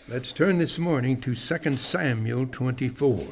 Let's turn this morning to 2 Samuel 24.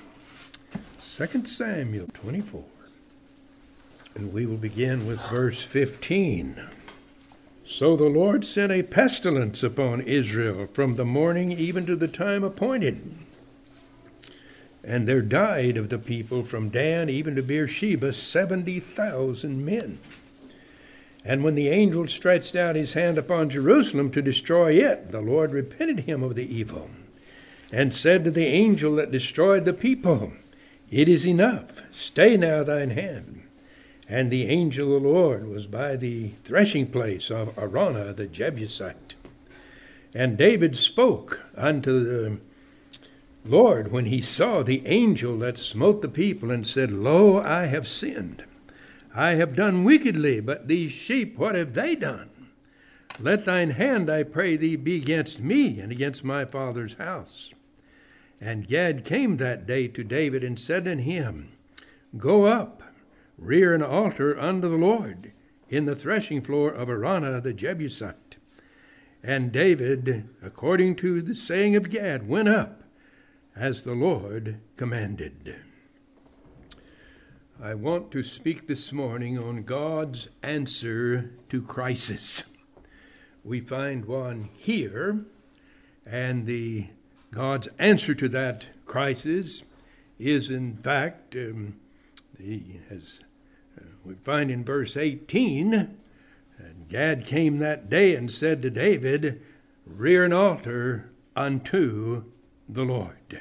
2 Samuel 24. And we will begin with verse 15. So the Lord sent a pestilence upon Israel from the morning even to the time appointed. And there died of the people from Dan even to Beersheba 70,000 men. And when the angel stretched out his hand upon Jerusalem to destroy it, the Lord repented him of the evil, and said to the angel that destroyed the people, It is enough, stay now thine hand. And the angel of the Lord was by the threshing place of Araunah the Jebusite. And David spoke unto the Lord when he saw the angel that smote the people, and said, Lo, I have sinned. I have done wickedly, but these sheep, what have they done? Let thine hand, I pray thee, be against me and against my father's house. And Gad came that day to David and said unto him, Go up, rear an altar unto the Lord in the threshing floor of Araunah the Jebusite. And David, according to the saying of Gad, went up as the Lord commanded. I want to speak this morning on God's answer to crisis. We find one here, and God's answer to that crisis is, in fact, as we find in verse 18, and Gad came that day and said to David, Rear an altar unto the Lord.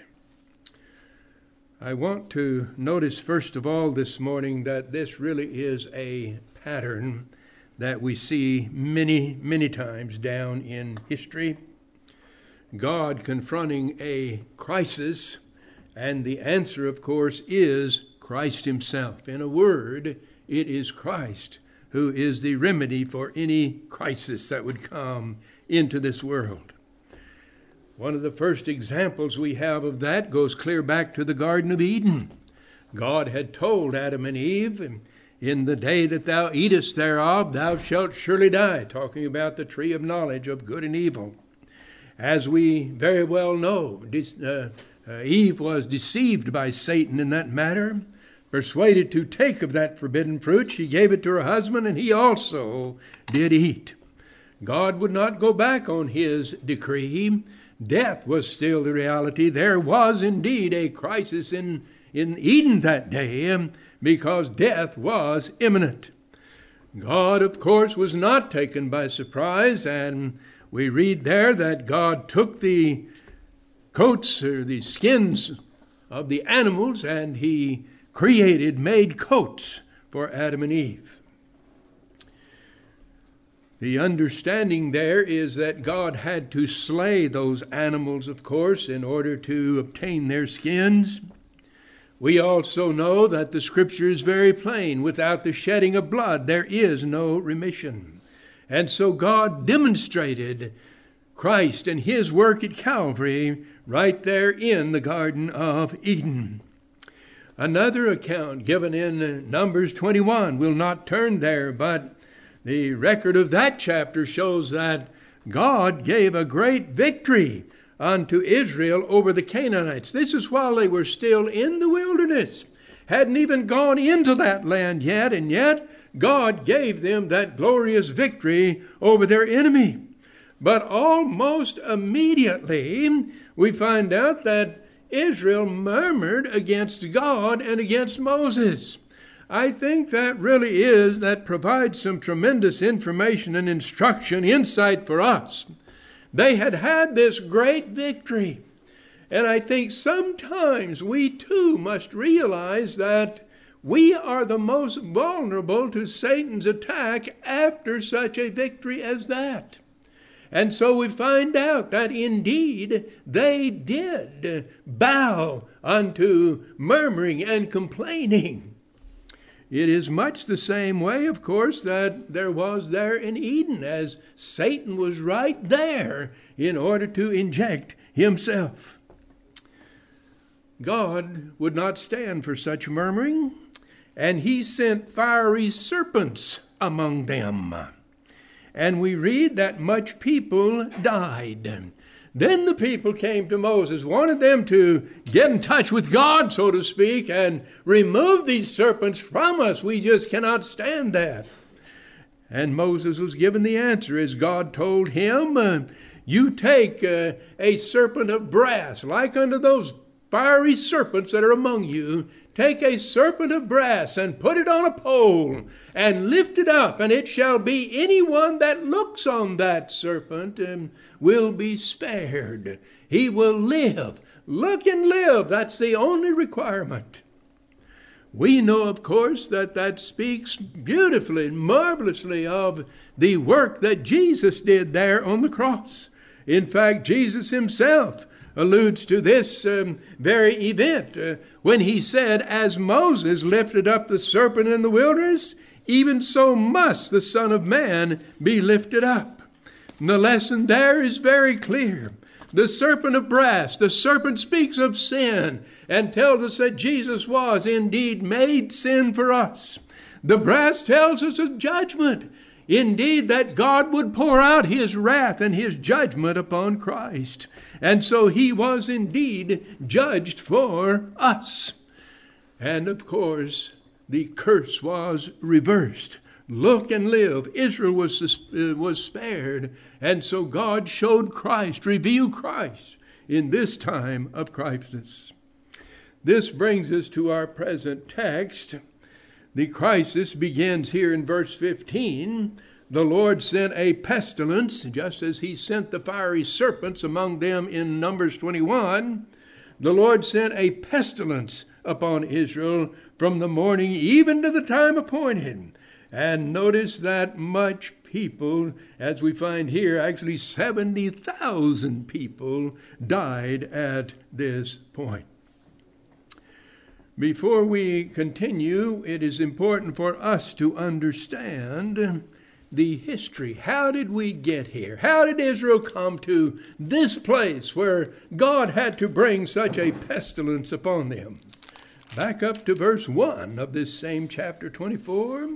I want to notice, first of all, this morning that this really is a pattern that we see many, many times down in history. God confronting a crisis, and the answer, of course, is Christ himself. In a word, it is Christ who is the remedy for any crisis that would come into this world. One of the first examples we have of that goes clear back to the Garden of Eden. God had told Adam and Eve, In the day that thou eatest thereof, thou shalt surely die, talking about the tree of knowledge of good and evil. As we very well know, Eve was deceived by Satan in that matter, persuaded to take of that forbidden fruit. She gave it to her husband, and he also did eat. God would not go back on his decree. Death was still the reality. There was indeed a crisis in Eden that day because death was imminent. God, of course, was not taken by surprise, and we read there that God took the coats or the skins of the animals and he made coats for Adam and Eve. The understanding there is that God had to slay those animals, of course, in order to obtain their skins. We also know that the Scripture is very plain. Without the shedding of blood, there is no remission. And so God demonstrated Christ and his work at Calvary right there in the Garden of Eden. Another account given in Numbers 21, we'll not turn there, but the record of that chapter shows that God gave a great victory unto Israel over the Canaanites. This is while they were still in the wilderness, hadn't even gone into that land yet, and yet God gave them that glorious victory over their enemy. But almost immediately we find out that Israel murmured against God and against Moses. I think that provides some tremendous information and instruction, insight for us. They had this great victory. And I think sometimes we too must realize that we are the most vulnerable to Satan's attack after such a victory as that. And so we find out that indeed they did bow unto murmuring and complaining. It is much the same way, of course, that there was there in Eden, as Satan was right there in order to inject himself. God would not stand for such murmuring, and he sent fiery serpents among them. And we read that much people died. Then the people came to Moses, wanted them to get in touch with God, so to speak, and remove these serpents from us. We just cannot stand that. And Moses was given the answer as God told him, you take a serpent of brass, like unto those fiery serpents that are among you. Take a serpent of brass and put it on a pole and lift it up, and it shall be anyone that looks on that serpent will be spared. He will live. Look and live. That's the only requirement. We know, of course, that speaks beautifully and marvelously of the work that Jesus did there on the cross. In fact, Jesus himself alludes to this very event when he said, as Moses lifted up the serpent in the wilderness, even so must the Son of Man be lifted up. And the lesson there is very clear. The serpent of brass, the serpent speaks of sin and tells us that Jesus was indeed made sin for us. The brass tells us of judgment. Indeed, that God would pour out his wrath and his judgment upon Christ. And so he was indeed judged for us. And of course, the curse was reversed. Look and live. Israel was spared. And so God showed Christ, revealed Christ in this time of crisis. This brings us to our present text. The crisis begins here in verse 15. The Lord sent a pestilence, just as he sent the fiery serpents among them in Numbers 21. The Lord sent a pestilence upon Israel from the morning even to the time appointed. And notice that much people, as we find here, actually 70,000 people died at this point. Before we continue, it is important for us to understand the history. How did we get here? How did Israel come to this place where God had to bring such a pestilence upon them? Back up to verse 1 of this same chapter 24.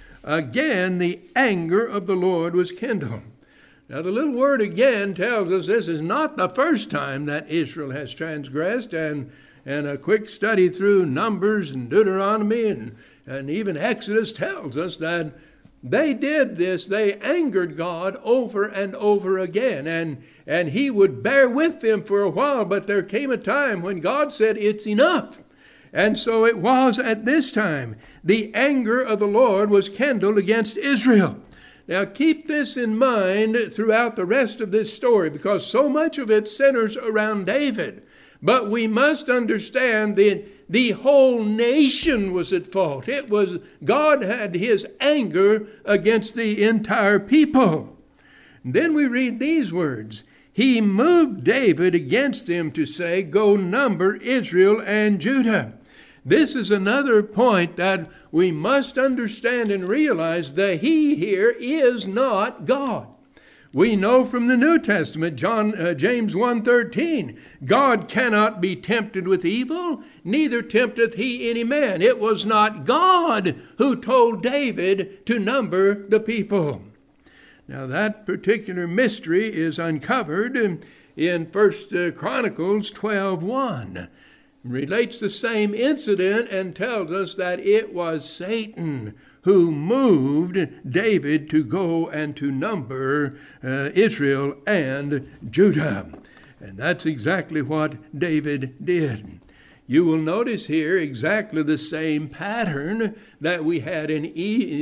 Again, the anger of the Lord was kindled. Now, the little word again tells us this is not the first time that Israel has transgressed, and a quick study through Numbers and Deuteronomy and even Exodus tells us that they did this. They angered God over and over again, and he would bear with them for a while, but there came a time when God said, it's enough. And so it was at this time. The anger of the Lord was kindled against Israel. Now keep this in mind throughout the rest of this story, because so much of it centers around David. But we must understand that the whole nation was at fault. It was God had his anger against the entire people. And then we read these words. He moved David against them to say, go number Israel and Judah. This is another point that we must understand and realize that he here is not God. We know from the New Testament, James 1:13, God cannot be tempted with evil, neither tempteth he any man. It was not God who told David to number the people. Now that particular mystery is uncovered in 1 Chronicles 12:1. Relates the same incident and tells us that it was Satan who moved David to go and to number Israel and Judah. And that's exactly what David did. You will notice here exactly the same pattern that we had in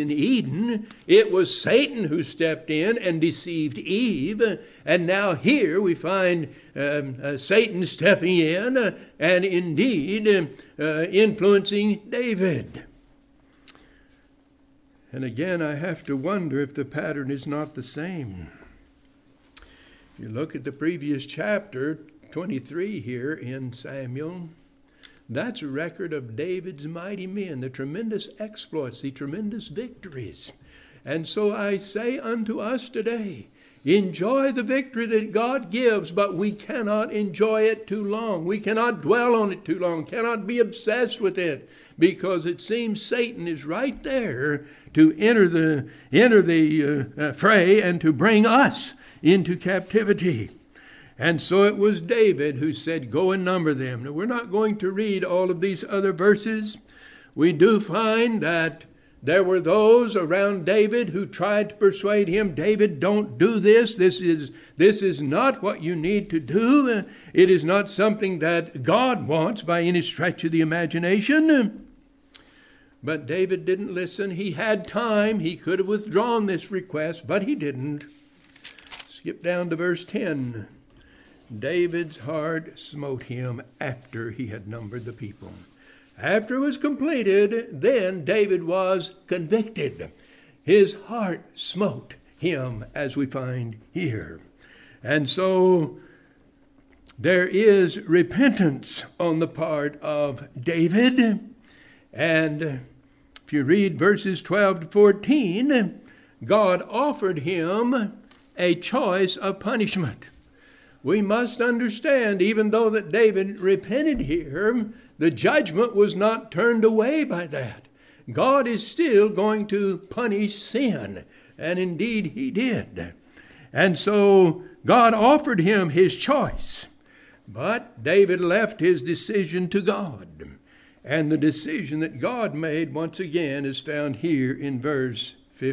Eden. It was Satan who stepped in and deceived Eve. And now here we find Satan stepping in and indeed influencing David. And again, I have to wonder if the pattern is not the same. If you look at the previous chapter, 23 here in Samuel, that's a record of David's mighty men, the tremendous exploits, the tremendous victories. And so I say unto us today, enjoy the victory that God gives, but we cannot enjoy it too long. We cannot dwell on it too long, cannot be obsessed with it, because it seems Satan is right there to enter the fray and to bring us into captivity. And so it was David who said, go and number them. Now, we're not going to read all of these other verses. We do find that there were those around David who tried to persuade him, David, don't do this. This is not what you need to do. It is not something that God wants by any stretch of the imagination. But David didn't listen. He had time. He could have withdrawn this request, but he didn't. Skip down to verse 10. David's heart smote him after he had numbered the people. After it was completed, then David was convicted. His heart smote him, as we find here. And so there is repentance on the part of David. And if you read verses 12 to 14, God offered him a choice of punishment. We must understand, even though that David repented here, the judgment was not turned away by that. God is still going to punish sin, and indeed he did. And so God offered him his choice, but David left his decision to God. And the decision that God made, once again, is found here in verse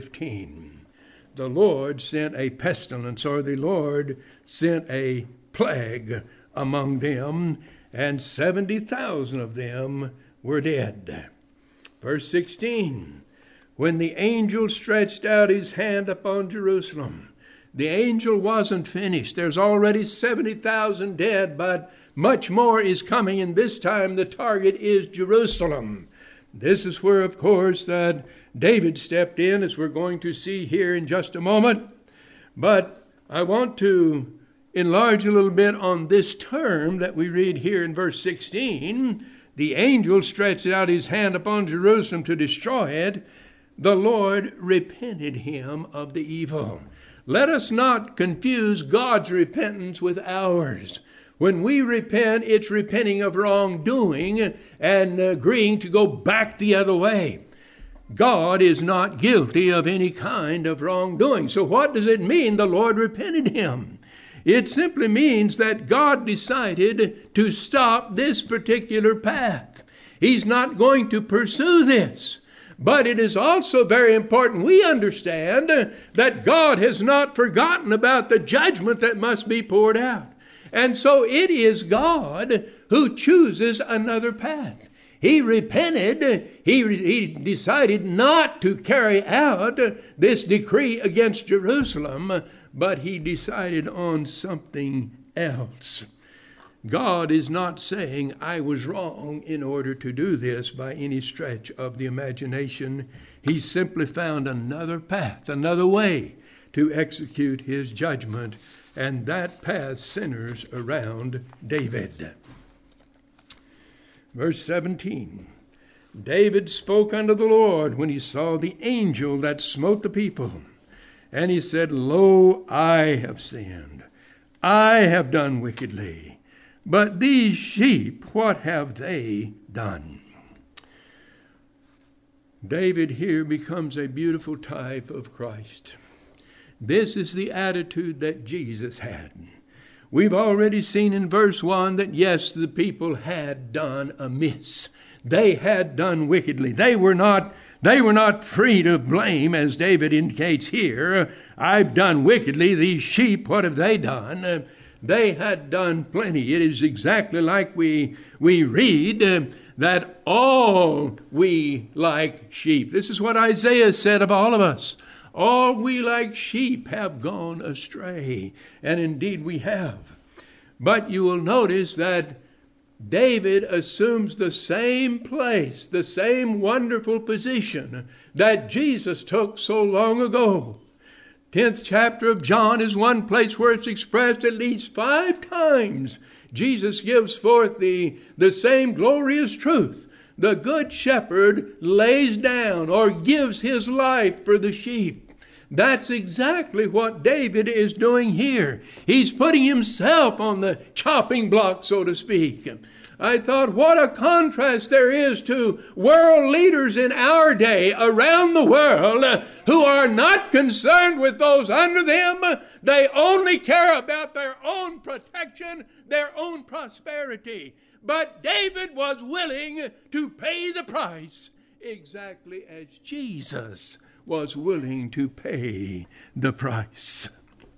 15. The Lord sent a pestilence, or the Lord sent a plague among them, and 70,000 of them were dead. Verse 16, when the angel stretched out his hand upon Jerusalem, the angel wasn't finished. There's already 70,000 dead, but much more is coming, and this time the target is Jerusalem. This is where, of course, that David stepped in, as we're going to see here in just a moment. But I want to enlarge a little bit on this term that we read here in verse 16. The angel stretched out his hand upon Jerusalem to destroy it. The Lord repented him of the evil. Let us not confuse God's repentance with ours. When we repent, it's repenting of wrongdoing and agreeing to go back the other way. God is not guilty of any kind of wrongdoing. So what does it mean the Lord repented him? It simply means that God decided to stop this particular path. He's not going to pursue this. But it is also very important we understand that God has not forgotten about the judgment that must be poured out. And so it is God who chooses another path. He repented. He decided not to carry out this decree against Jerusalem, but he decided on something else. God is not saying, I was wrong in order to do this by any stretch of the imagination. He simply found another path, another way to execute his judgment, and that path centers around David. Verse 17, David spoke unto the Lord when he saw the angel that smote the people. And he said, Lo, I have sinned. I have done wickedly. But these sheep, what have they done? David here becomes a beautiful type of Christ. This is the attitude that Jesus had. We've already seen in verse 1 that, yes, the people had done amiss. They had done wickedly. They were not free to blame, as David indicates here. I've done wickedly. These sheep, what have they done? They had done plenty. It is exactly like we read that all we like sheep. This is what Isaiah said of all of us. All we like sheep have gone astray. And indeed we have. But you will notice that David assumes the same place, the same wonderful position that Jesus took so long ago. 10th chapter of John is one place where it's expressed at least 5 times. Jesus gives forth the same glorious truth. The good shepherd lays down or gives his life for the sheep. That's exactly what David is doing here. He's putting himself on the chopping block, so to speak. I thought, what a contrast there is to world leaders in our day around the world who are not concerned with those under them. They only care about their own protection, their own prosperity. But David was willing to pay the price, exactly as Jesus was willing to pay the price.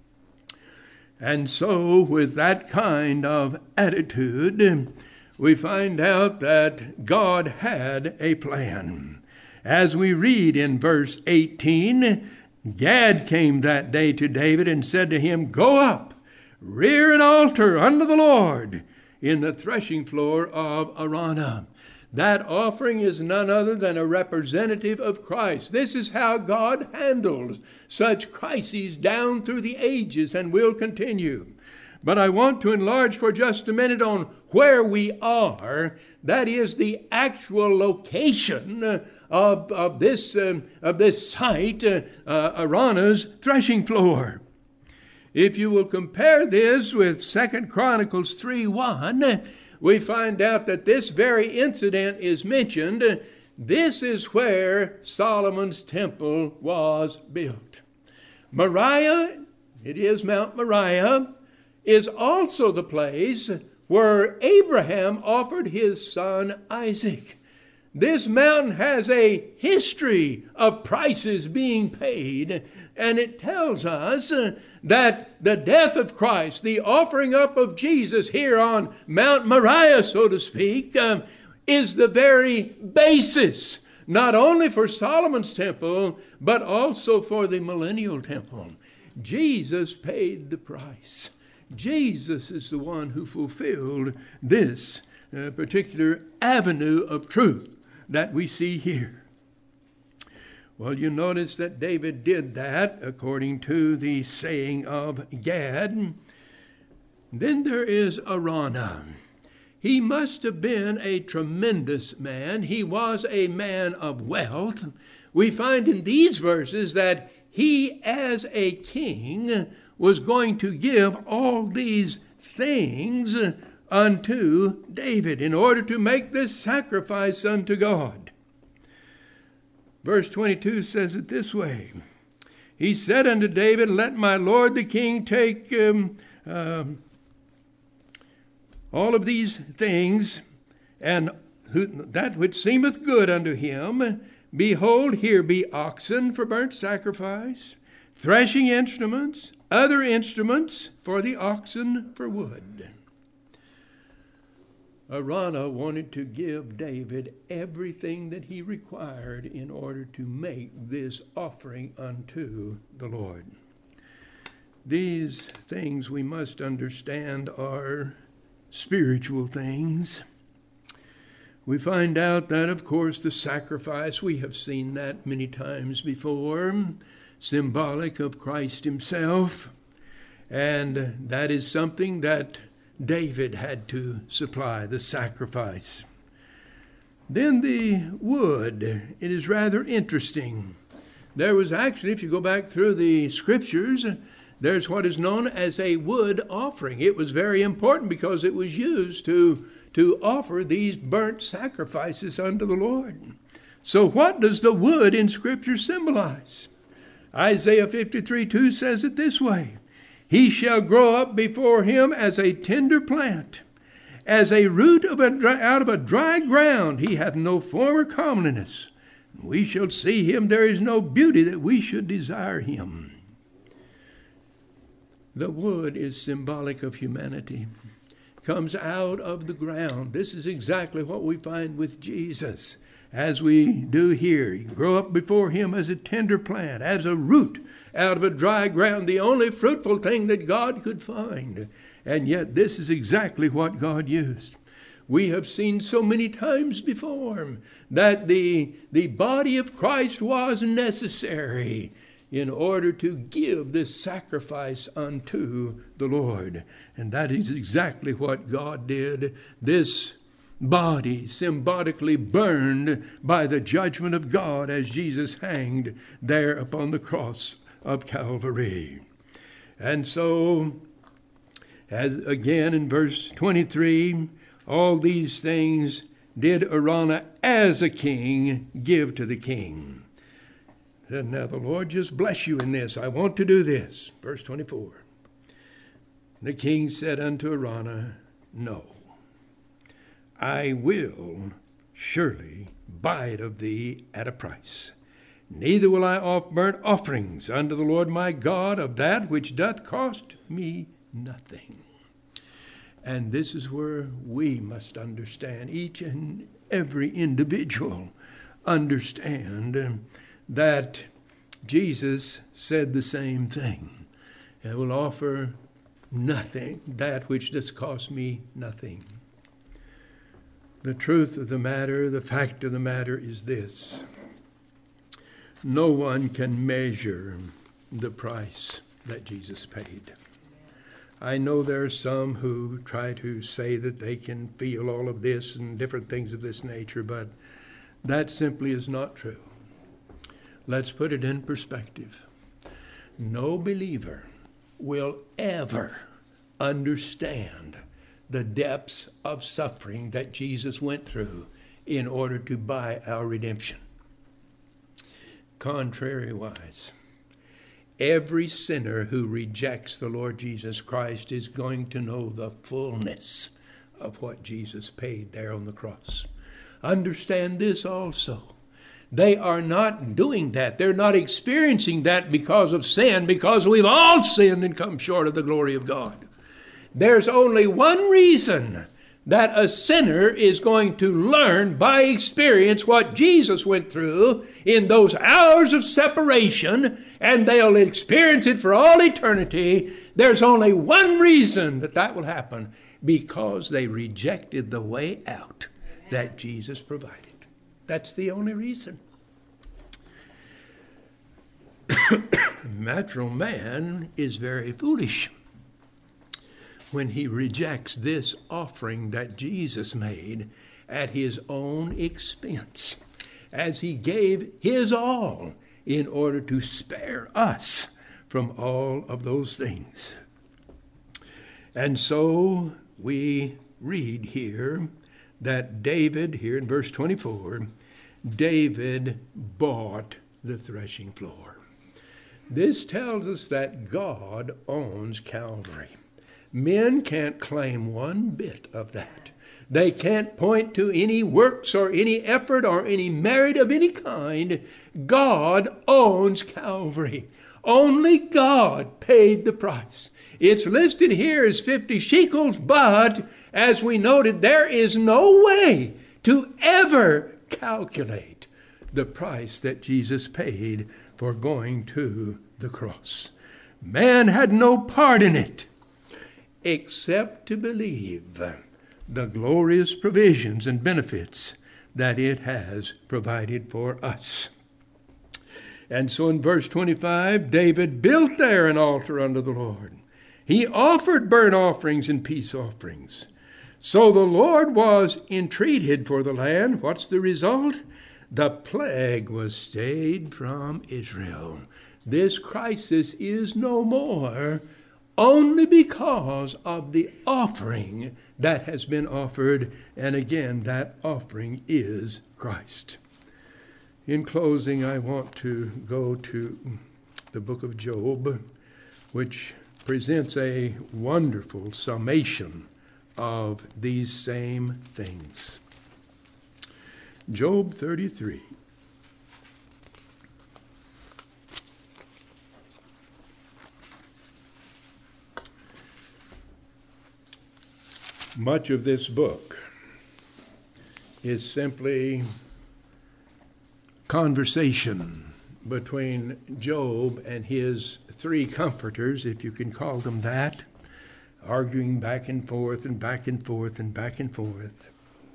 And so, with that kind of attitude, we find out that God had a plan. As we read in verse 18, Gad came that day to David and said to him, "Go up, rear an altar unto the Lord in the threshing floor of Araunah." That offering is none other than a representative of Christ. This is how God handles such crises down through the ages and will continue. But I want to enlarge for just a minute on where we are. That is the actual location of this site, Araunah's threshing floor. If you will compare this with 2 Chronicles 3:1, we find out that this very incident is mentioned. This is where Solomon's temple was built. Moriah, it is Mount Moriah, is also the place where Abraham offered his son Isaac. This mountain has a history of prices being paid, and it tells us that the death of Christ, the offering up of Jesus here on Mount Moriah, so to speak, is the very basis, not only for Solomon's temple, but also for the millennial temple. Jesus paid the price. Jesus is the one who fulfilled this particular avenue of truth that we see here. Well, you notice that David did that according to the saying of Gad. Then there is Araunah. He must have been a tremendous man. He was a man of wealth. We find in these verses that he, as a king, was going to give all these things unto David in order to make this sacrifice unto God. Verse 22 says it this way. He said unto David, "Let my lord the king take all of these things, and that which seemeth good unto him. Behold, here be oxen for burnt sacrifice, threshing instruments, other instruments for the oxen for wood." Araunah wanted to give David everything that he required in order to make this offering unto the Lord. These things we must understand are spiritual things. We find out that, of course, the sacrifice, we have seen that many times before, symbolic of Christ himself, and that is something that David had to supply, the sacrifice. Then the wood, it is rather interesting. There was actually, if you go back through the scriptures, there's what is known as a wood offering. It was very important because it was used to offer these burnt sacrifices unto the Lord. So what does the wood in Scripture symbolize? Isaiah 53:2 says it this way. He shall grow up before him as a tender plant, as a root out of a dry ground. He hath no form or comeliness. We shall see him. There is no beauty that we should desire him. The wood is symbolic of humanity. Comes out of the ground. This is exactly what we find with Jesus, as we do here. You grow up before him as a tender plant, as a root out of a dry ground, the only fruitful thing that God could find. And yet this is exactly what God used. We have seen so many times before that the body of Christ was necessary in order to give this sacrifice unto the Lord. And that is exactly what God did. This body symbolically burned by the judgment of God as Jesus hanged there upon the cross of Calvary. And so, as again in verse 23, all these things did Araunah as a king give to the king. Said, now the Lord just bless you in this. I want to do this. Verse 24. The king said unto Araunah, no, I will surely buy it of thee at a price. Neither will I offer burnt offerings unto the Lord my God of that which doth cost me nothing. And this is where we must understand, each and every individual understand that Jesus said the same thing. I will offer nothing, that which does cost me nothing. The truth of the matter, the fact of the matter is this. No one can measure the price that Jesus paid. I know there are some who try to say that they can feel all of this and different things of this nature, but that simply is not true. Let's put it in perspective. No believer will ever understand the depths of suffering that Jesus went through in order to buy our redemption. Contrariwise, every sinner who rejects the Lord Jesus Christ is going to know the fullness of what Jesus paid there on the cross. Understand this also. They are not doing that. They're not experiencing that because of sin, because we've all sinned and come short of the glory of God. There's only one reason that a sinner is going to learn by experience what Jesus went through in those hours of separation, and they'll experience it for all eternity. There's only one reason that that will happen, because they rejected the way out that Jesus provided. That's the only reason. Natural man is very foolish when he rejects this offering that Jesus made at his own expense, as he gave his all in order to spare us from all of those things. And so we read here that David, here in verse 24, David bought the threshing floor. This tells us that God owns Calvary. Men can't claim one bit of that. They can't point to any works or any effort or any merit of any kind. God owns Calvary. Only God paid the price. It's listed here as 50 shekels, but as we noted, there is no way to ever calculate the price that Jesus paid for going to the cross. Man had no part in it, except to believe the glorious provisions and benefits that it has provided for us. And so in verse 25, David built there an altar unto the Lord. He offered burnt offerings and peace offerings. So the Lord was entreated for the land. What's the result? The plague was stayed from Israel. This crisis is no more, only because of the offering that has been offered. And again, that offering is Christ. In closing, I want to go to the book of Job, which presents a wonderful summation of these same things. Job 33. Much of this book is simply conversation between Job and his three comforters, if you can call them that, arguing back and forth and back and forth and back and forth.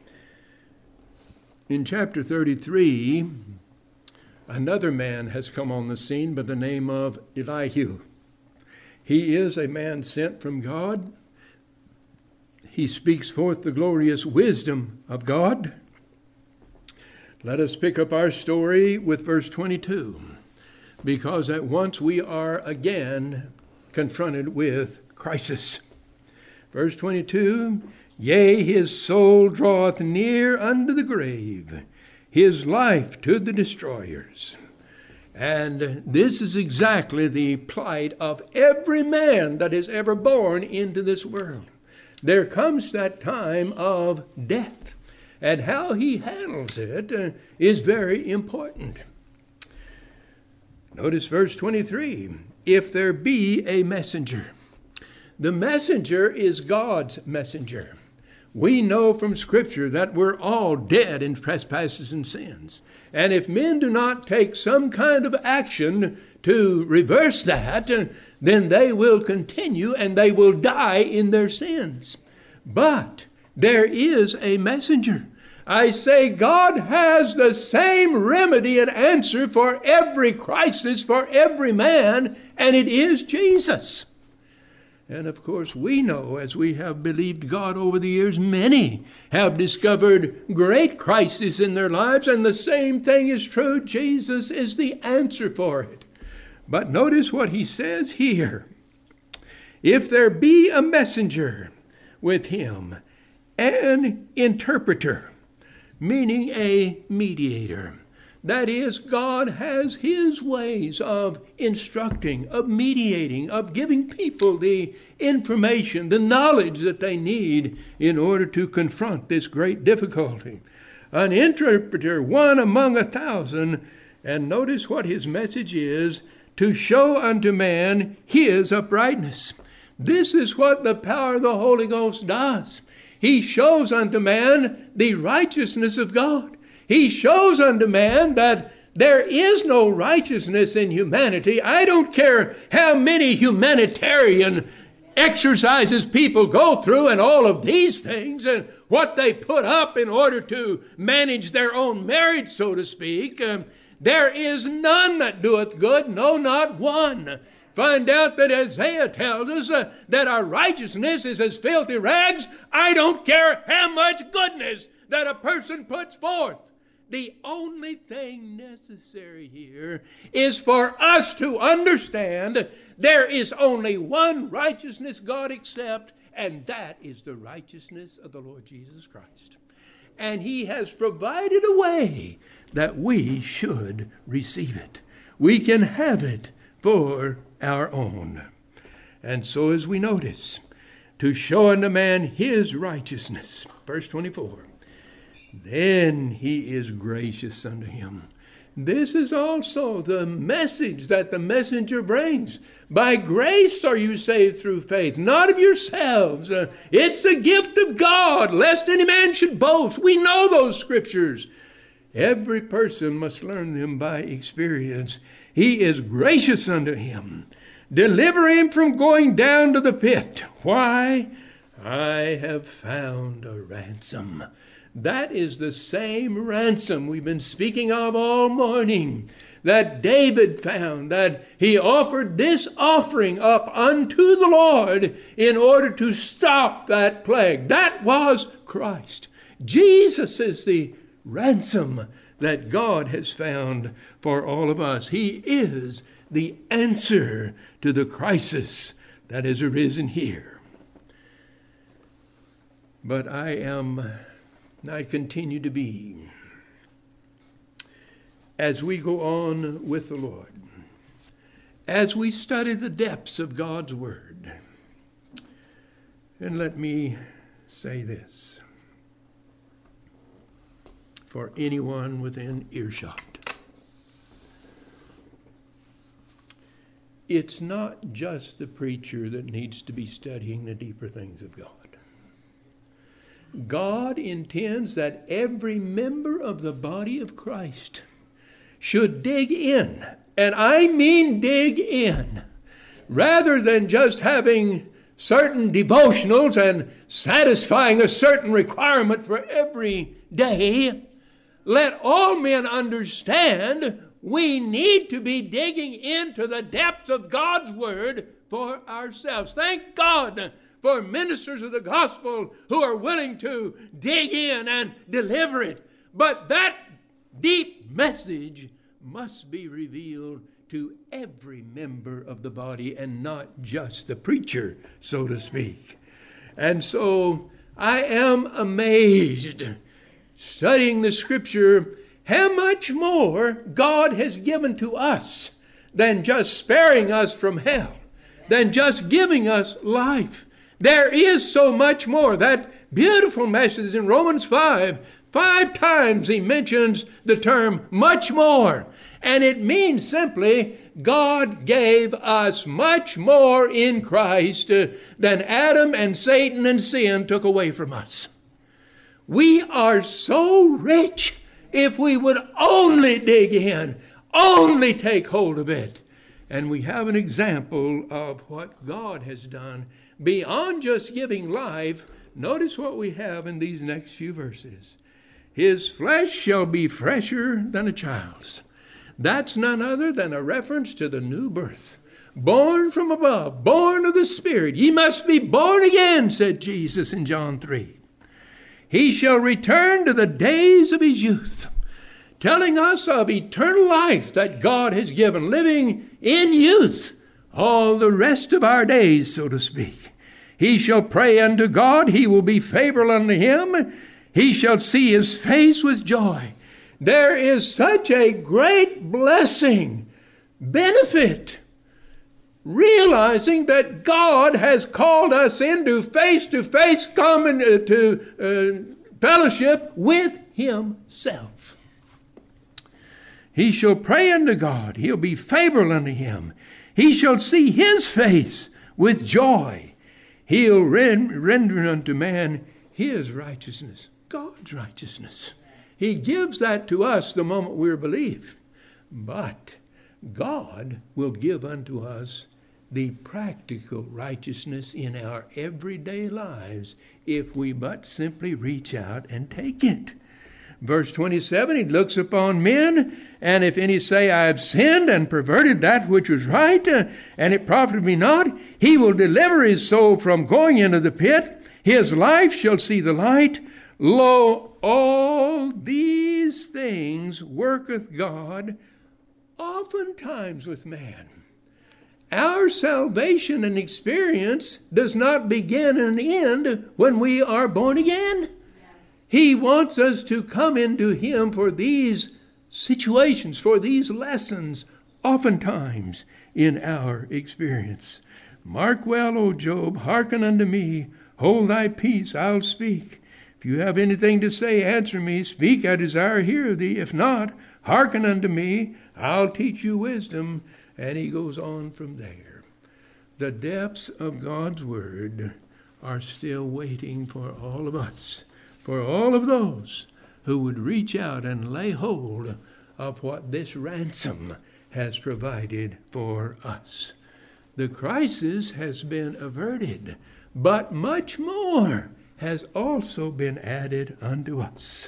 In chapter 33, another man has come on the scene by the name of Elihu. He is a man sent from God. He speaks forth the glorious wisdom of God. Let us pick up our story with verse 22. because at once we are again confronted with crisis. Verse 22, yea, his soul draweth near unto the grave, his life to the destroyers. And this is exactly the plight of every man that is ever born into this world. There comes that time of death, and how he handles it is very important. Notice verse 23, if there be a messenger. The messenger is God's messenger. We know from Scripture that we're all dead in trespasses and sins. And if men do not take some kind of action to reverse that, then they will continue and they will die in their sins. But there is a messenger. I say God has the same remedy and answer for every crisis, for every man, and it is Jesus. And of course, we know, as we have believed God over the years, many have discovered great crises in their lives, and the same thing is true. Jesus is the answer for it. But notice what he says here. If there be a messenger with him, an interpreter, meaning a mediator. That is, God has his ways of instructing, of mediating, of giving people the information, the knowledge that they need in order to confront this great difficulty. An interpreter, one among 1,000, and notice what his message is, to show unto man his uprightness. This is what the power of the Holy Ghost does. He shows unto man the righteousness of God. He shows unto man that there is no righteousness in humanity. I don't care how many humanitarian exercises people go through and all of these things and what they put up in order to manage their own marriage, so to speak. There is none that doeth good, no, not one. Find out that Isaiah tells us that our righteousness is as filthy rags. I don't care how much goodness that a person puts forth. The only thing necessary here is for us to understand there is only one righteousness God accepts, and that is the righteousness of the Lord Jesus Christ. And he has provided a way that we should receive it. We can have it for our own. And so as we notice, to show unto man his righteousness, verse 24, then he is gracious unto him. This is also the message that the messenger brings. By grace are you saved through faith, not of yourselves. It's a gift of God, lest any man should boast. We know those scriptures. Every person must learn them by experience. He is gracious unto him. Deliver him from going down to the pit. Why? I have found a ransom. That is the same ransom we've been speaking of all morning, that David found, that he offered this offering up unto the Lord in order to stop that plague. That was Christ. Jesus is the ransom that God has found for all of us. He is the answer to the crisis that has arisen here. But I continue to be, as we go on with the Lord, as we study the depths of God's Word. And let me say this, for anyone within earshot. It's not just the preacher that needs to be studying the deeper things of God. God intends that every member of the body of Christ should dig in, and I mean dig in, rather than just having certain devotionals and satisfying a certain requirement for every day. Let all men understand we need to be digging into the depths of God's Word for ourselves. Thank God for ministers of the gospel who are willing to dig in and deliver it. But that deep message must be revealed to every member of the body and not just the preacher, so to speak. And so I am amazed, studying the Scripture, how much more God has given to us than just sparing us from hell, than just giving us life. There is so much more. That beautiful message in Romans 5 times he mentions the term much more. And it means simply God gave us much more in Christ than Adam and Satan and sin took away from us. We are so rich if we would only dig in, only take hold of it. And we have an example of what God has done beyond just giving life. Notice what we have in these next few verses. His flesh shall be fresher than a child's. That's none other than a reference to the new birth. Born from above, born of the Spirit. Ye must be born again, said Jesus in John 3. He shall return to the days of his youth, telling us of eternal life that God has given, living in youth all the rest of our days, so to speak. He shall pray unto God, he will be favorable unto him. He shall see his face with joy. There is such a great blessing, benefit, realizing that God has called us into face-to-face common to fellowship with himself. He shall pray unto God. He'll be favorable unto him. He shall see his face with joy. He'll render unto man his righteousness, God's righteousness. He gives that to us the moment we believe. But God will give unto us the practical righteousness in our everyday lives if we but simply reach out and take it. Verse 27, he looks upon men, and if any say, I have sinned and perverted that which was right, and it profited me not, he will deliver his soul from going into the pit. His life shall see the light. Lo, all these things worketh God oftentimes with man. Our salvation and experience does not begin and end when we are born again. He wants us to come into him for these situations, for these lessons, oftentimes in our experience. Mark well, O Job, hearken unto me. Hold thy peace, I'll speak. If you have anything to say, answer me. Speak, I desire to hear thee. If not, hearken unto me. I'll teach you wisdom. And he goes on from there. The depths of God's word are still waiting for all of us, for all of those who would reach out and lay hold of what this ransom has provided for us. The crisis has been averted, but much more has also been added unto us.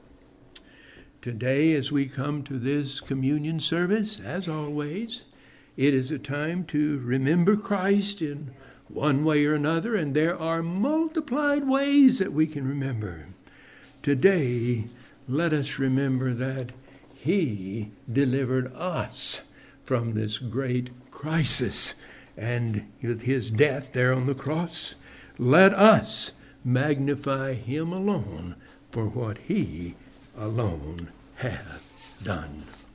Today, as we come to this communion service, as always, it is a time to remember Christ in one way or another, and there are multiplied ways that we can remember. Today, let us remember that he delivered us from this great crisis, and with his death there on the cross, let us magnify him alone for what he alone hath done.